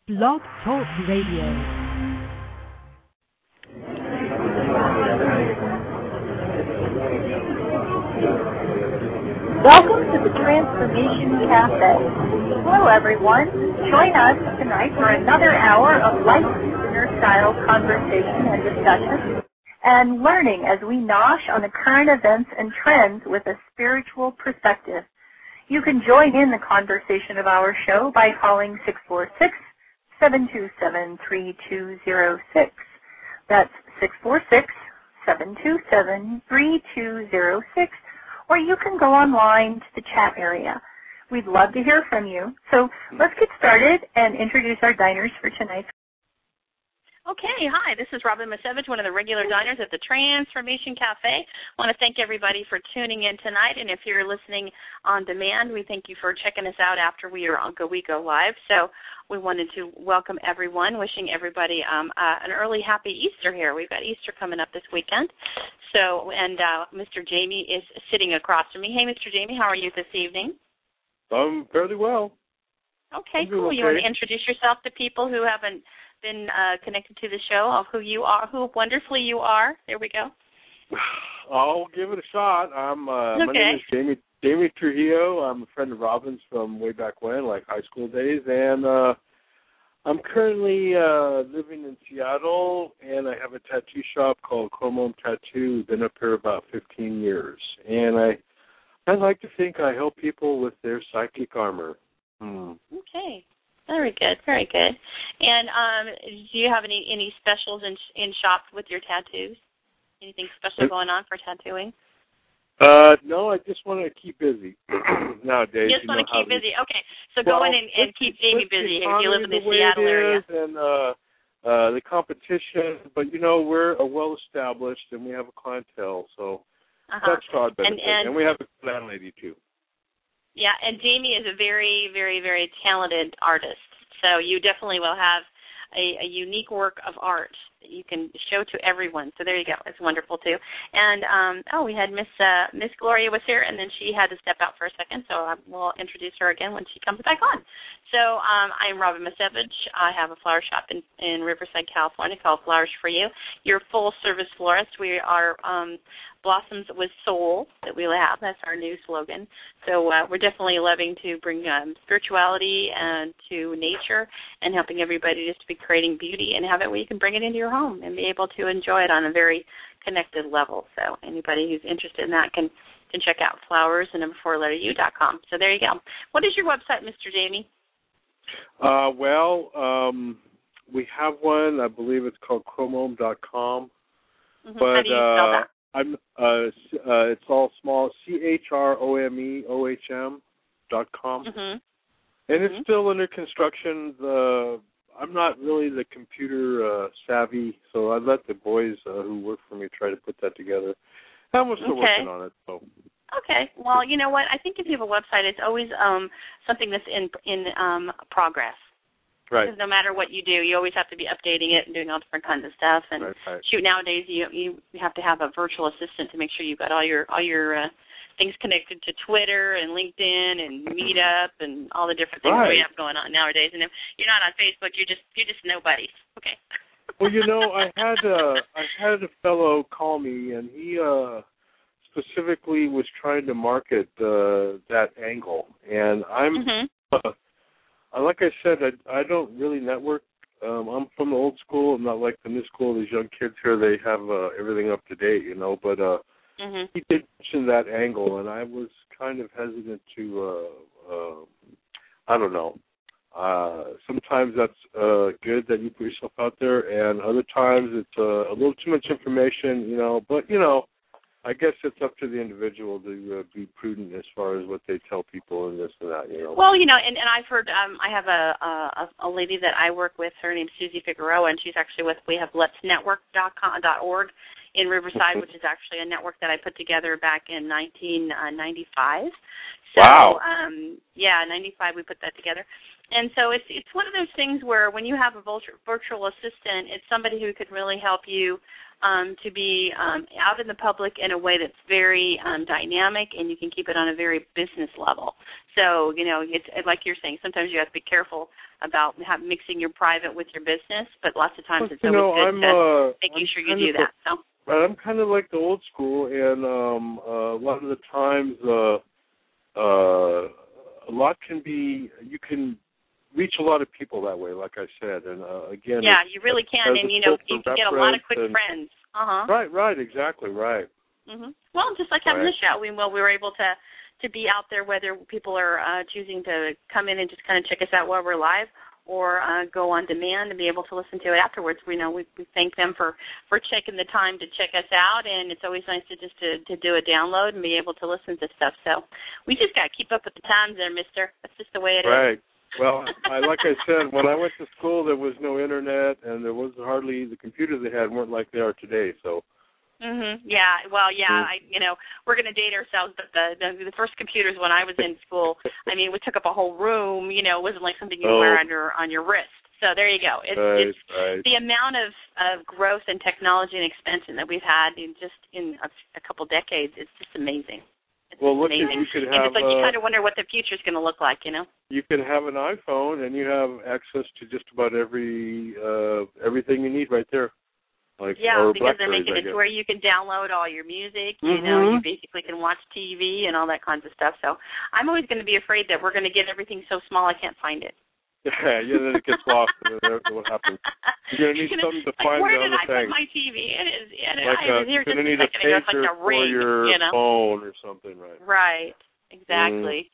Blog Talk Radio. Welcome to the Transformation Cafe. Hello, everyone. Join us tonight for another hour of light dinner-style conversation and discussion and learning as we nosh on the current events and trends with a spiritual perspective. You can join in the conversation of our show by calling 646-727-3206. That's 646-727-3206. Or you can go online to the chat area. We'd love to hear from you. So let's get started and introduce our diners for tonight. Okay, hi, this is Robin Misevich, one of the regular diners at the Transformation Cafe. I want to thank everybody for tuning in tonight, and if you're listening on demand, we thank you for checking us out after we go live. So we wanted to welcome everyone, wishing everybody an early happy Easter here. We've got Easter coming up this weekend. So, and Mr. Jamie is sitting across from me. Hey, Mr. Jamie, how are you this evening? I'm fairly well. Okay, cool. You want to introduce yourself to people who haven't been connected to the show, of who you are, who wonderfully you are. There we go. I'll give it a shot. My name is Jamie Trujillo. I'm a friend of Robin's from way back when, like high school days, and I'm currently living in Seattle, and I have a tattoo shop called Chrome Home Tattoo. Been up here about 15 years, and I like to think I help people with their psychic armor. Okay. Very good, very good. And do you have any specials in shop with your tattoos? Anything special going on for tattooing? No, I just want to keep busy nowadays. You just want to keep busy. Okay, so go in and keep Jamie busy if you live in the Seattle area. And the competition, but we're well-established and we have a clientele, so that's our benefit. And we have a landlady too. Yeah, and Jamie is a very, very, very talented artist. So you definitely will have a unique work of art that you can show to everyone. So there you go. It's wonderful, too. And, we had Miss Gloria was here, and then she had to step out for a second, so we'll introduce her again when she comes back on. So I'm Robin Misevich. I have a flower shop in Riverside, California called Flowers for You. Your full-service florist. We are Blossoms with Soul that we have. That's our new slogan. So we're definitely loving to bring spirituality and to nature and helping everybody just to be creating beauty and have it where you can bring it into your home and be able to enjoy it on a very connected level. So anybody who's interested in that can check out flowers and u.com. So there you go. What is your website, Mr. Jamie? We have one. I believe it's called chromehome.com. Mm-hmm. How do you spell that? It's all small, CHROMEOHM.com. Mm-hmm. And it's still under construction. I'm not really the computer savvy, so I let the boys who work for me try to put that together. I'm still working on it. So. Okay. Well, you know what? I think if you have a website, it's always something that's in progress. Right. Because no matter what you do, you always have to be updating it and doing all different kinds of stuff. And shoot, nowadays you have to have a virtual assistant to make sure you've got all your things connected to Twitter and LinkedIn and Meetup and all the different things we have going on nowadays. And if you're not on Facebook, you're just nobody. Okay. Well, I had a fellow call me, and he specifically was trying to market that angle, and I'm. Like I said, I don't really network. I'm from the old school. I'm not like the new school. These young kids here, they have everything up to date, But he did mention that angle, and I was kind of hesitant to, I don't know. Sometimes that's good that you put yourself out there, and other times it's a little too much information, But, I guess it's up to the individual to be prudent as far as what they tell people and this and that, Well, and I've heard, I have a lady that I work with, her name's Susie Figueroa, and she's actually we have letsnetwork.org in Riverside, which is actually a network that I put together back in 1995. So, wow. 95 we put that together. And so it's one of those things where when you have a virtual assistant, it's somebody who could really help you to be out in the public in a way that's very dynamic, and you can keep it on a very business level. So, it's like you're saying, sometimes you have to be careful about mixing your private with your business, but lots of times it's always good making sure you do that. So. Right, I'm kind of like the old school, and a lot of the times a lot you can reach a lot of people that way, like I said, and again. Yeah, you really can, and you can get a lot of quick friends. Right, exactly, right. Mm-hmm. Well, just like having the show, we were able to be out there, whether people are choosing to come in and just kind of check us out while we're live, or go on demand and be able to listen to it afterwards. We thank them for taking the time to check us out, and it's always nice to do a download and be able to listen to stuff. So we just got to keep up with the times there, mister. That's just the way it is. Right. Well, like I said, when I went to school, there was no internet, and there was hardly the computers they had weren't like they are today. So. Mhm. Yeah. Well, yeah. We're going to date ourselves, but the first computers when I was in school, we took up a whole room. It wasn't like something you wear on your wrist. So there you go. It's the amount of growth and technology and expansion that we've had in a couple decades. It's just amazing. It's amazing. You could it's have. like you kind of wonder what the future's going to look like. You can have an iPhone, and you have access to just about everything you need right there. Because they're making it to where you can download all your music, you basically can watch TV and all that kinds of stuff. So I'm always going to be afraid that we're going to get everything so small I can't find it. Yeah, then it gets lost, and then what happens? You're going to need something to find where the other thing. Where did I put my TV? You're going to need a pager for your phone or something, right? Right. Exactly.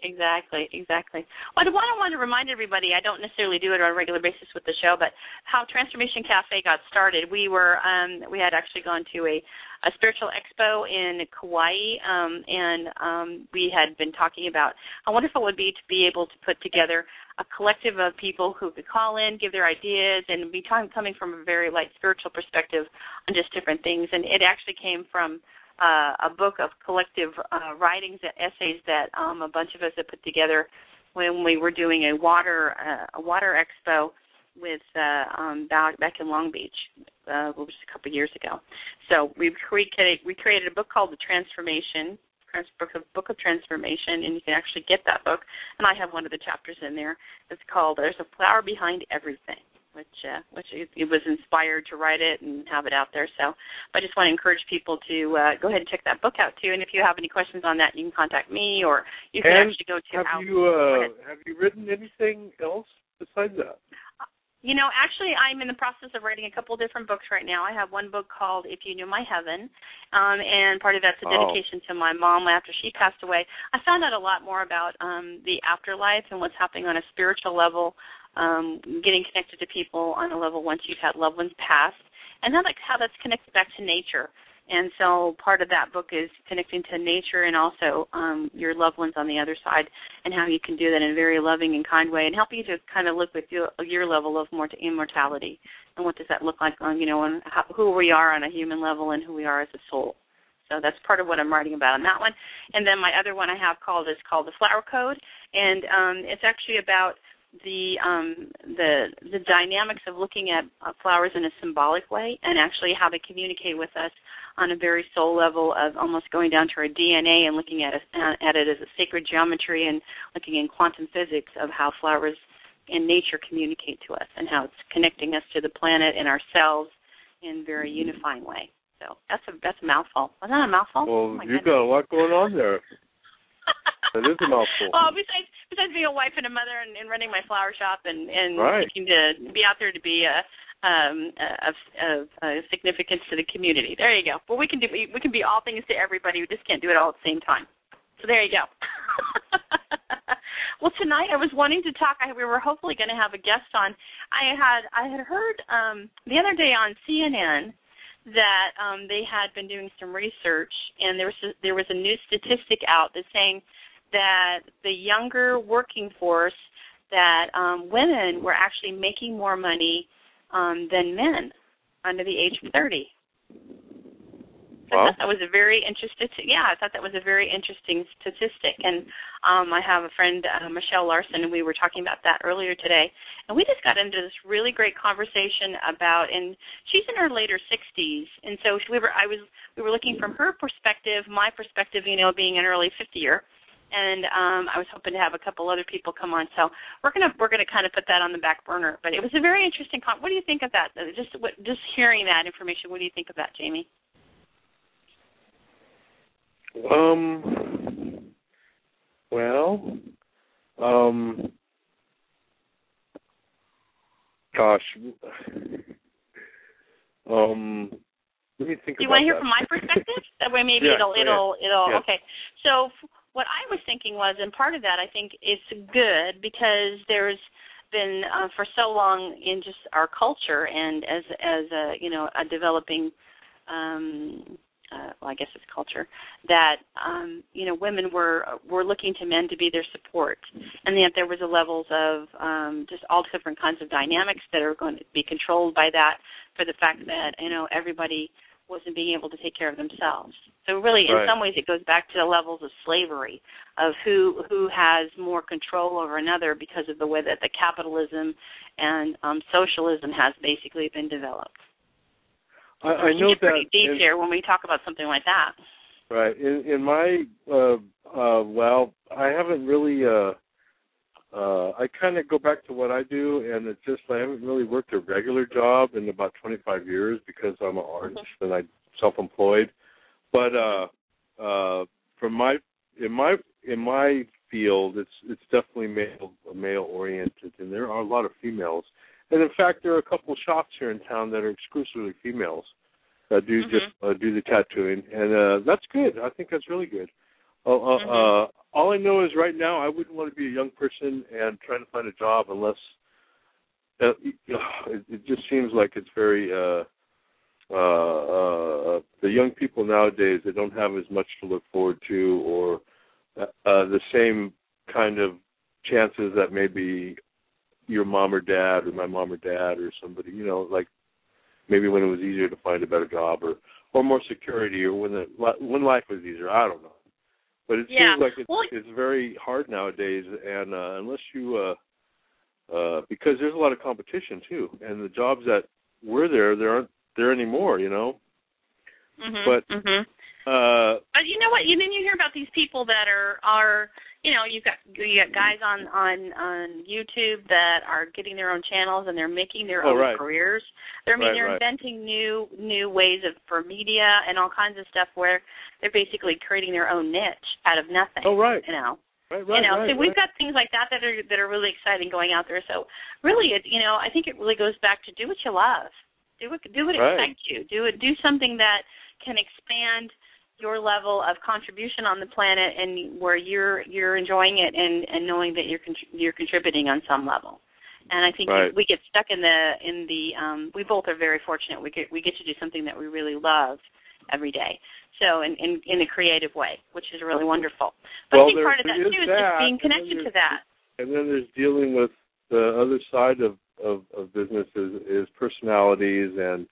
Well, what I want to remind everybody, I don't necessarily do it on a regular basis with the show, but how Transformation Cafe got started. We had actually gone to a spiritual expo in Kauai, and we had been talking about how wonderful it would be to be able to put together a collective of people who could call in, give their ideas, and be coming from a very light spiritual perspective on just different things. And it actually came from a book of collective writings and essays that a bunch of us had put together when we were doing a water expo with back in Long Beach, just a couple of years ago. So we created a book called The Transformation, Book of Transformation, and you can actually get that book. And I have one of the chapters in there. It's called There's a Flower Behind Everything, which it was inspired to write it and have it out there. So I just want to encourage people to go ahead and check that book out too. And if you have any questions on that, you can contact me, or you can actually go to. Have you written anything else besides that? Actually, I'm in the process of writing a couple different books right now. I have one book called If You Knew My Heaven, and part of that's a dedication to my mom after she passed away. I found out a lot more about the afterlife and what's happening on a spiritual level, getting connected to people on a level once you've had loved ones pass, and how that's connected back to nature. And so part of that book is connecting to nature and also your loved ones on the other side, and how you can do that in a very loving and kind way, and help you to kind of look with your level of immortality, and what does that look like on, and who we are on a human level and who we are as a soul. So that's part of what I'm writing about on that one. And then my other one I have called The Flower Code, and it's actually about the dynamics of looking at flowers in a symbolic way, and actually how they communicate with us on a very soul level, of almost going down to our DNA and looking at it as a sacred geometry, and looking in quantum physics of how flowers and nature communicate to us, and how it's connecting us to the planet and ourselves in a very unifying way. So that's a mouthful. Was that a mouthful? Well, you've got a lot going on there. That is a mouthful. Well, besides being a wife and a mother and running my flower shop and right. seeking to be out there to be of significance to the community. There you go. Well, we can be all things to everybody. We just can't do it all at the same time. So there you go. Well, tonight I was wanting to talk. We were hopefully going to have a guest on. I had heard the other day on CNN that they had been doing some research, and there was a new statistic out that's saying that the younger working force, that women were actually making more money than men under the age of 30. I thought that was a very interesting. I thought that was a very interesting statistic. And I have a friend, Michelle Larson, and we were talking about that earlier today. And we just got into this really great conversation about, and she's in her later 60s, and so we were looking from her perspective, my perspective, being an early 50-year. And I was hoping to have a couple other people come on. So we're gonna kind of put that on the back burner. But it was a very interesting. What do you think of that? Just hearing that information. What do you think of that, Jamie? Gosh. Let me think. Do you want to hear from my perspective? That way, maybe it'll. Yeah. Okay. So. What I was thinking was, and part of that I think is good because there's been for so long in just our culture and as a developing, I guess it's culture, that women were looking to men to be their support, and yet there was a levels of just all different kinds of dynamics that are going to be controlled by that, for the fact that everybody wasn't being able to take care of themselves. So really, in some ways, it goes back to the levels of slavery, of who has more control over another because of the way that the capitalism and socialism has basically been developed. I know that pretty deep here when we talk about something like that. Right. In my I haven't really. I kind of go back to what I do, and it's just I haven't really worked a regular job in about 25 years because I'm an artist and I'm self-employed. But in my field, it's definitely male oriented, and there are a lot of females. And in fact, there are a couple of shops here in town that are exclusively females that do just do the tattooing, and that's good. I think that's really good. All I know is right now I wouldn't want to be a young person and trying to find a job unless it just seems like it's very the young people nowadays, they don't have as much to look forward to or the same kind of chances that maybe your mom or dad or my mom or dad or somebody, like maybe when it was easier to find a better job or more security or when life was easier. I don't know. But it seems like it's very hard nowadays, and unless you, because there's a lot of competition too, and the jobs that were there aren't there anymore, But you know what? You hear about these people that are you got guys on YouTube that are getting their own channels and they're making their own careers. They're inventing new ways for media and all kinds of stuff where they're basically creating their own niche out of nothing. Oh, right. So we've got things like that are really exciting going out there. So really, I think it really goes back to do what you love. Do what excites you. Do something that can expand your level of contribution on the planet, and where you're enjoying it and knowing that you're contributing on some level. And I think we get stuck in the we both are very fortunate. We get to do something that we really love every day. So in a creative way, which is really wonderful. But I think part of that too is just being connected to that. And then there's dealing with the other side of business is personalities and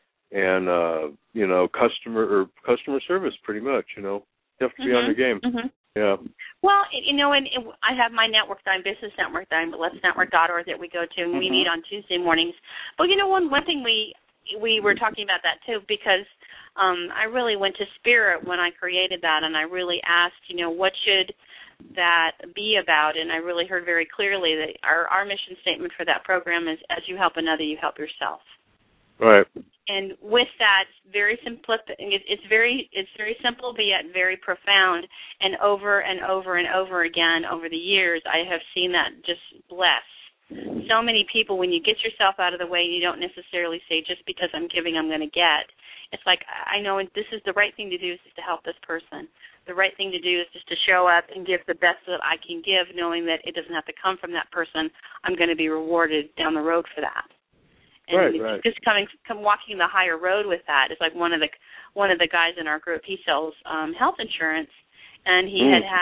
customer service, pretty much. You have to be on your game. Yeah. Well, and I have my network, business network, letsnetwork.org that we go to, and we meet on Tuesday mornings. But one thing we were talking about that too, because I really went to spirit when I created that, and I really asked, what should that be about? And I really heard very clearly that our mission statement for that program is, as you help another, you help yourself. Right. And with that, very simplistic. It's very simple, but yet very profound. And over and over and over again, over the years, I have seen that just bless so many people. When you get yourself out of the way, you don't necessarily say, just because I'm giving, I'm going to get. It's like, I know this is the right thing to do, is just to help this person. The right thing to do is just to show up and give the best that I can give, knowing that it doesn't have to come from that person. I'm going to be rewarded down the road for that. And just walking the higher road with that. It's like one of the guys in our group. He sells health insurance, and he had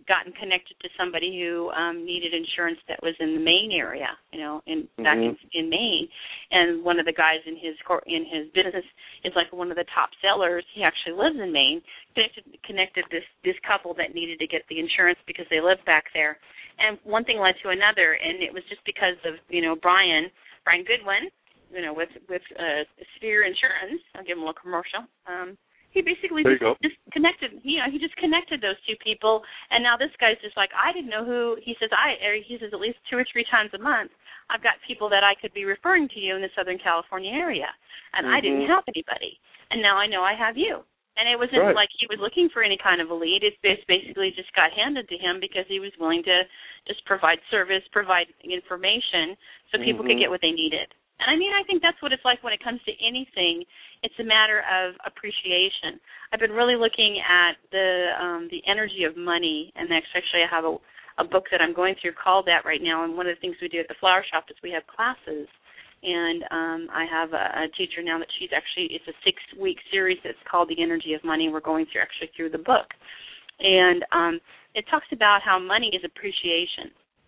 gotten connected to somebody who needed insurance that was in the Maine area, back in Maine, and one of the guys in his business is like one of the top sellers. He actually lives in Maine. Connected this couple that needed to get the insurance because they lived back there, and one thing led to another, and it was just because of Brian Goodwin, with Sphere Insurance. I'll give him a little commercial. He basically just connected. He just connected those two people, and now this guy's just like, I didn't know who. He says at least 2 or 3 times a month, I've got people that I could be referring to you in the Southern California area, and I didn't have anybody, and now I know I have you. And it wasn't like he was looking for any kind of a lead. It basically just got handed to him because he was willing to just provide service, provide information, so people could get what they needed. And I think that's what it's like when it comes to anything. It's a matter of appreciation. I've been really looking at the energy of money, and actually I have a book that I'm going through called that right now. And one of the things we do at the Flower Shop is we have classes, and I have a teacher now that it's a 6-week series that's called The Energy of Money. We're going through the book, and it talks about how money is appreciation.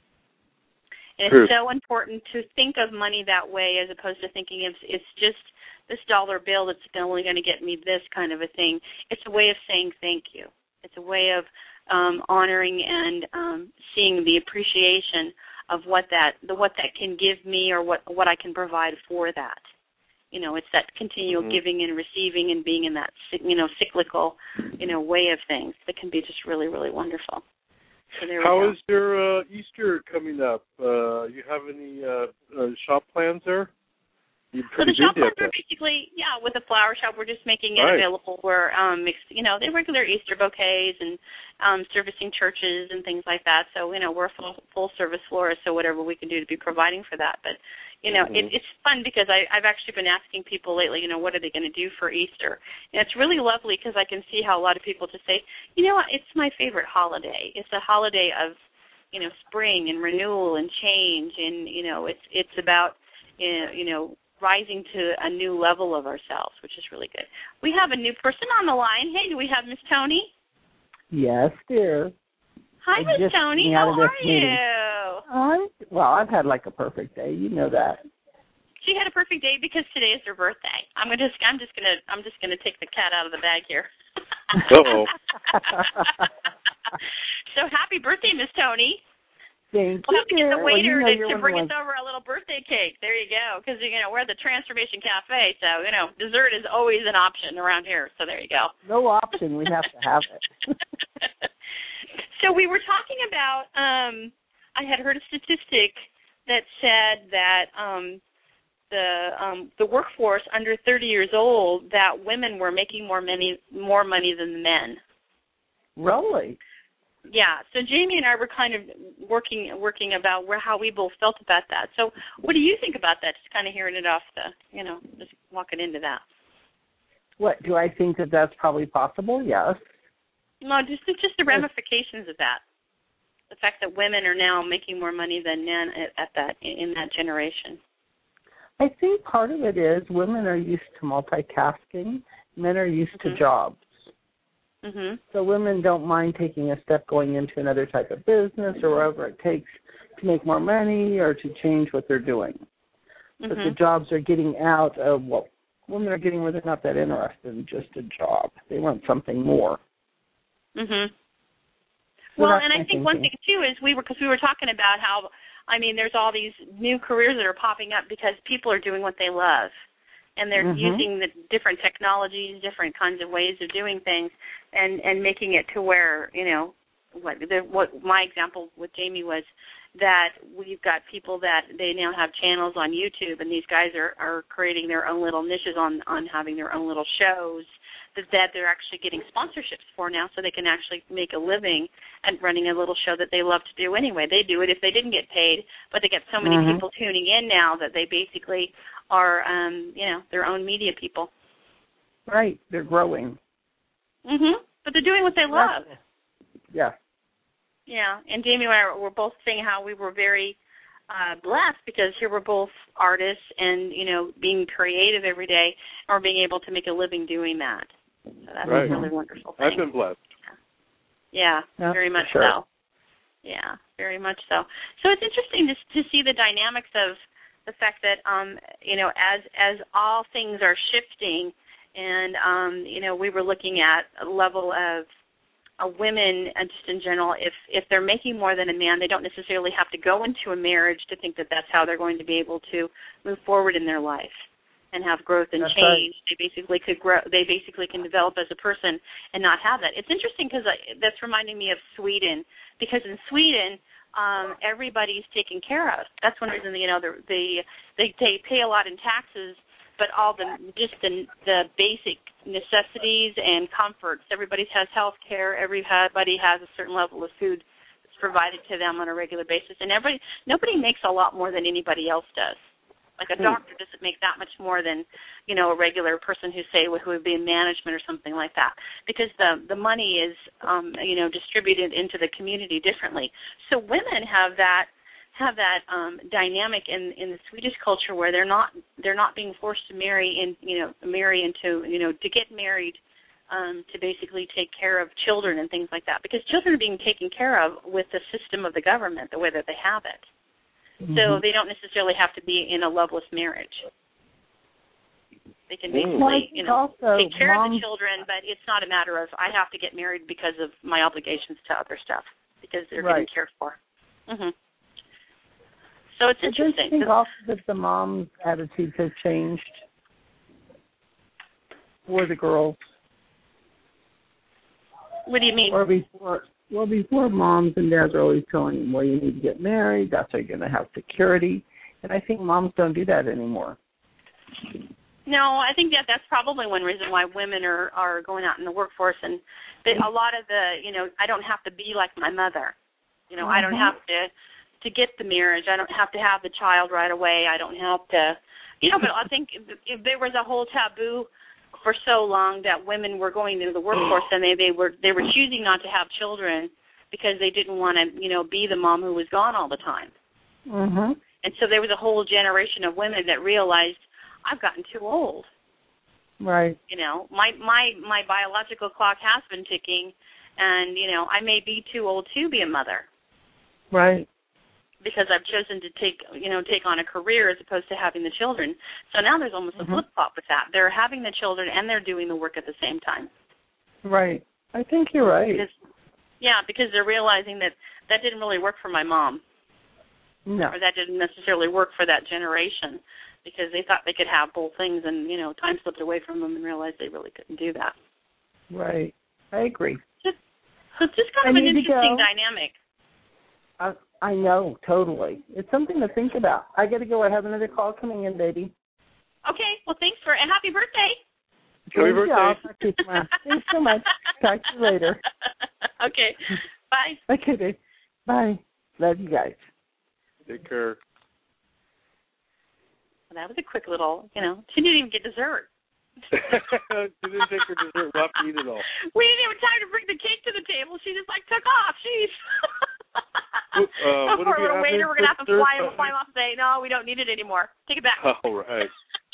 And it's so important to think of money that way as opposed to thinking it's just this dollar bill that's only going to get me this kind of a thing. It's a way of saying thank you. It's a way of honoring and seeing the appreciation of what that can give me or what I can provide for that. It's that continual giving and receiving and being in that cyclical way of things that can be just really, really wonderful. So How is your Easter coming up? You have any shop plans there? So the shop plans are basically, with the Flower Shop, we're just making it available. We're the regular Easter bouquets and servicing churches and things like that. So, we're a full service florist, so whatever we can do to be providing for that. But, it's fun because I've actually been asking people lately, what are they going to do for Easter? And it's really lovely because I can see how a lot of people just say, it's my favorite holiday. It's a holiday of, spring and renewal and change. And, it's about, rising to a new level of ourselves, which is really good. We have a new person on the line. Hey, do we have Miss Tony? Yes, dear. Hi, Miss Tony. How are you? Well, I've had like a perfect day. You know that. She had a perfect day because today is her birthday. I'm just gonna take the cat out of the bag here. Uh-oh. So happy birthday, Miss Tony. Thank we'll have to get the waiter to bring us over a little birthday cake. There you go. Because, we're at the Transformation Cafe, so, dessert is always an option around here. So there you go. No option. We have to have it. So we were talking about, I had heard a statistic that said that the workforce under 30 years old, that women were making more money than the men. Really? Yeah, so Jamie and I were kind of working about how we both felt about that. So what do you think about that? Just kind of hearing it off just walking into that. What, do I think that that's probably possible? Yes. No, just the ramifications of that. The fact that women are now making more money than men in that generation. I think part of it is women are used to multitasking. Men are used to jobs. So women don't mind taking a step going into another type of business or whatever it takes to make more money or to change what they're doing. But the jobs are getting out of what women are getting where they're not that interested in just a job. They want something more. Well, and I think one thing too is we were talking about how there's all these new careers that are popping up because people are doing what they love. And they're using the different technologies, different kinds of ways of doing things, and making it to where, what my example with Jamie was that we've got people that they now have channels on YouTube, and these guys are creating their own little niches on having their own little shows that they're actually getting sponsorships for now, so they can actually make a living at running a little show that they love to do anyway. They do it if they didn't get paid, but they get so many people tuning in now that they basically are, their own media people. Right, they're growing. But they're doing what they love. Yeah. Yeah, and Jamie and I were both saying how we were very blessed because here we're both artists and, being creative every day or being able to make a living doing that. So that's a really wonderful thing. I've been blessed. Yeah, very much so. Yeah, very much so. So it's interesting to see the dynamics of the fact that, as all things are shifting, and we were looking at a level of women, just in general, if they're making more than a man, they don't necessarily have to go into a marriage to think that that's how they're going to be able to move forward in their life and have growth and change. Right. They basically could grow. They basically can develop as a person and not have that. It's interesting because that's reminding me of Sweden, because in Sweden, everybody's taken care of. That's one reason they pay a lot in taxes, but all the basic necessities and comforts. Everybody has health care. Everybody has a certain level of food that's provided to them on a regular basis, and nobody makes a lot more than anybody else does. Like a doctor doesn't make that much more than, a regular person who would be in management or something like that, because the money is, distributed into the community differently. So women have that dynamic in the Swedish culture where they're not being forced to marry to get married, to basically take care of children and things like that, because children are being taken care of with the system of the government, the way that they have it. So they don't necessarily have to be in a loveless marriage. They can basically, take care of the children, but it's not a matter of I have to get married because of my obligations to other stuff, because they're getting cared for. So it's interesting. I think also that the mom's attitudes have changed for the girls. What do you mean? Before moms and dads are always telling them, well, you need to get married, that's how you're going to have security. And I think moms don't do that anymore. No, I think that's probably one reason why women are going out in the workforce. And a lot of I don't have to be like my mother. I don't have to get the marriage. I don't have to have the child right away. I don't have to, but I think if there was a whole taboo for so long that women were going into the workforce and they were choosing not to have children because they didn't want to, be the mom who was gone all the time. And so there was a whole generation of women that realized, I've gotten too old. Right. My biological clock has been ticking, and, I may be too old to be a mother. Right. Because I've chosen to take on a career as opposed to having the children. So now there's almost a flip-flop with that. They're having the children and they're doing the work at the same time. Right. I think you're right. Because they're realizing that didn't really work for my mom. No. Or that didn't necessarily work for that generation, because they thought they could have both things, and, time slipped away from them and realized they really couldn't do that. Right. I agree. So it's just kind of an interesting dynamic. I know, totally. It's something to think about. I got to go. I have another call coming in, baby. Okay. Well, thanks and happy birthday. Happy birthday. Thanks so much. Talk to you later. Okay. Bye. Okay, babe. Bye. Love you guys. Take care. Well, that was a quick little, she didn't even get dessert. She didn't take her dessert. We'll have to eat it all. We didn't have time to bring the cake to the table. She just took off. Jeez. Poor little waiter, we're going to have to fly him off and say, no, we don't need it anymore. Take it back. All right.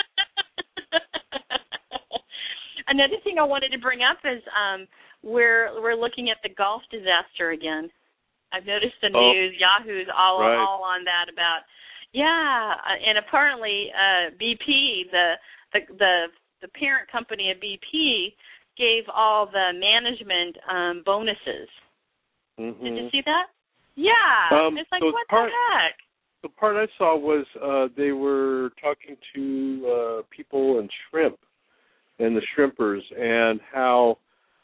Another thing I wanted to bring up is we're looking at the Gulf disaster again. I've noticed the news, Yahoo's all on that about, and apparently BP, the parent company of BP, gave all the management bonuses. Did you see that? Yeah. It's like, what the heck? The part I saw was they were talking to people in shrimp and the shrimpers, and how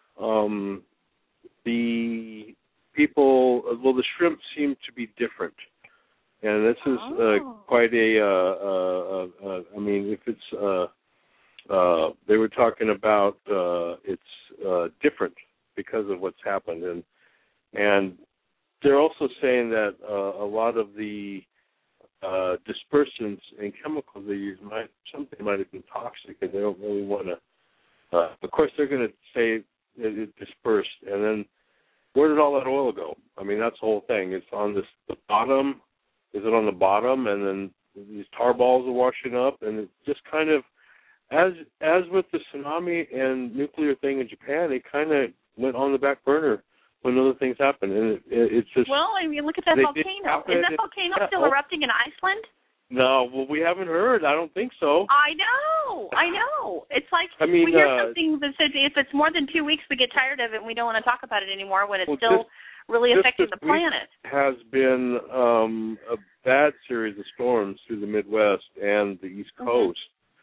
the people, the shrimp seem to be different. And this is quite if it's, they were talking about it's different because of what's happened. And they're also saying that a lot of the dispersants and chemicals they use might have been toxic, and they don't really want to. Of course, they're going to say it dispersed, and then where did all that oil go? I mean, that's the whole thing. It's on the bottom. Is it on the bottom, and then these tar balls are washing up, and it just kind of, as with the tsunami and nuclear thing in Japan, it kind of went on the back burner when other things happen, and it's just. Well, I mean, look at that volcano. Is that volcano still erupting in Iceland? No, well, we haven't heard. I don't think so. I know. It's like we hear something that says if it's more than 2 weeks, we get tired of it and we don't want to talk about it anymore when it's still really affecting the planet. Has been a bad series of storms through the Midwest and the East Coast.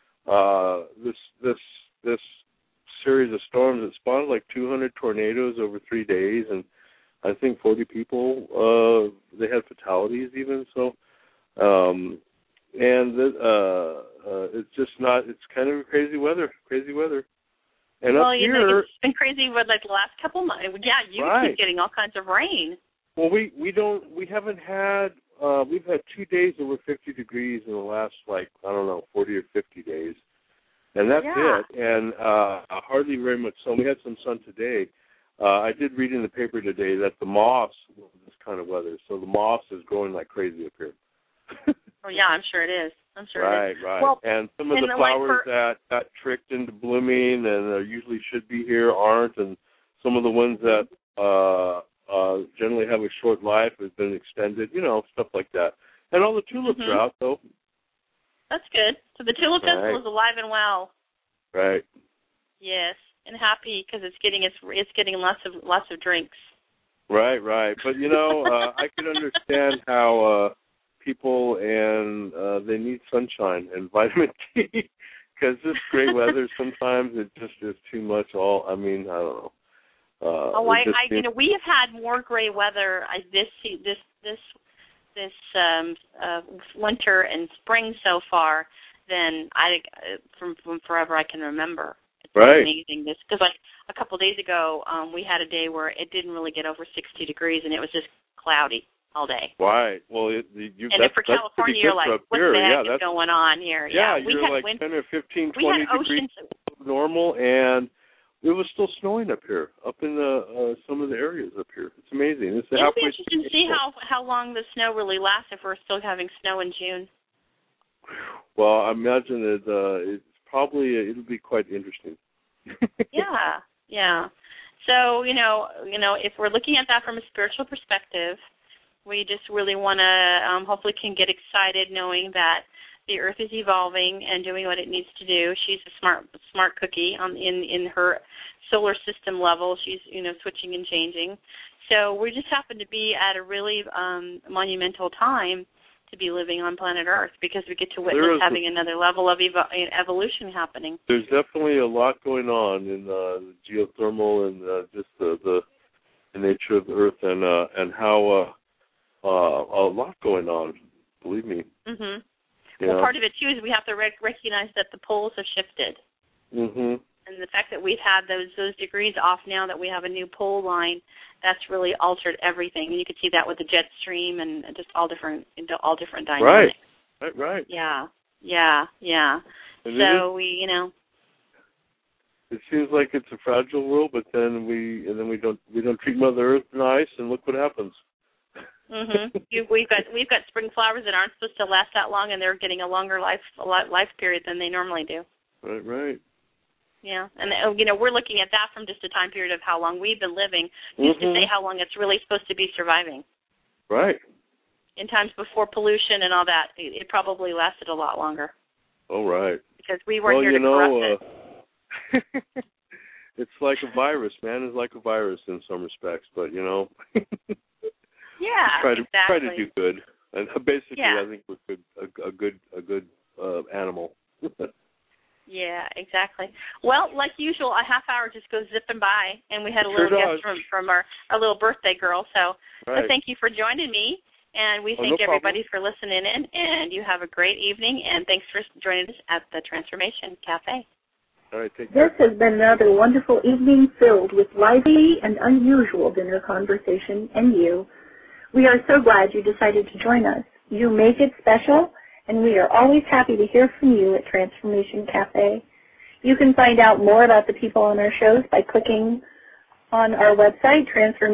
This series of storms, it spawned like 200 tornadoes over 3 days, and I think 40 people, they had fatalities even, so. It's just not. It's kind of crazy weather. And up here, it's been crazy with like the last couple months. Yeah, you keep getting all kinds of rain. Well, we haven't had. We've had 2 days over 50 degrees in the last 40 or 50 days, and that's it. And hardly very much sun. We had some sun today. I did read in the paper today that the moss love this kind of weather, so the moss is growing like crazy up here. Oh, yeah, I'm sure it is. It is. Right. Well, and some of the flowers that got tricked into blooming and usually should be here aren't, and some of the ones that generally have a short life have been extended, stuff like that. And all the tulips are out, though. That's good. So the Tulip Festival is alive and well. Right. Yes, and happy because it's getting lots of drinks. Right. But, I can understand how people and they need sunshine and vitamin D because this great weather sometimes it just is too much. I don't know. We have had more gray weather this winter and spring so far than from forever I can remember. It's amazing this because like a couple of days ago we had a day where it didn't really get over 60 degrees and it was just cloudy all day. Right. Well, for California, you're like, what the heck is going on here? Yeah, you're like 10 or 15, 20 degrees normal, and it was still snowing up here, up in some of the areas up here. It's amazing. It'll be interesting to see how long the snow really lasts if we're still having snow in June. Well, I imagine it'll be quite interesting. Yeah. So, if we're looking at that from a spiritual perspective, we just really want to hopefully can get excited knowing that the Earth is evolving and doing what it needs to do. She's a smart cookie in her solar system level. She's switching and changing. So we just happen to be at a really monumental time to be living on planet Earth because we get to witness having another level of evolution happening. There's definitely a lot going on in the geothermal and just the nature of the Earth and how. A lot going on, believe me. Mhm. Well, part of it too is we have to recognize that the poles have shifted. Mhm. And the fact that we've had those degrees off now that we have a new pole line, that's really altered everything. And you can see that with the jet stream and just all different dynamics. Right. Yeah. And so It seems like it's a fragile world, but then we don't treat Mother Earth nice, and look what happens. We've got spring flowers that aren't supposed to last that long, and they're getting a longer life period than they normally do. Right. Yeah, and we're looking at that from just a time period of how long we've been living, just to say how long it's really supposed to be surviving. Right. In times before pollution and all that, it probably lasted a lot longer. Oh, right. Because we weren't here to corrupt it. It's like a virus. Man is like a virus in some respects, but Yeah, try to do good, and basically, I think we're a good animal. Yeah, exactly. Well, like usual, a half hour just goes zipping by, and we had a little guest from our little birthday girl. So thank you for joining me, and we thank everybody for listening in. And you have a great evening, and thanks for joining us at the Transformation Cafe. All right, take care. This has been another wonderful evening filled with lively and unusual dinner conversation and you. We are so glad you decided to join us. You make it special, and we are always happy to hear from you at Transformation Cafe. You can find out more about the people on our shows by clicking on our website,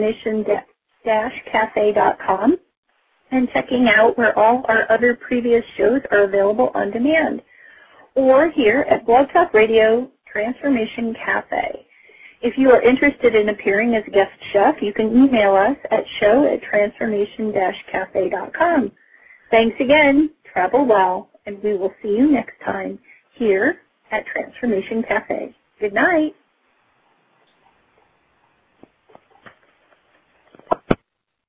transformation-cafe.com, and checking out where all our other previous shows are available on demand, or here at Blog Talk Radio Transformation Cafe. If you are interested in appearing as a guest chef, you can email us at show@transformation-cafe.com. Thanks again. Travel well, and we will see you next time here at Transformation Cafe. Good night.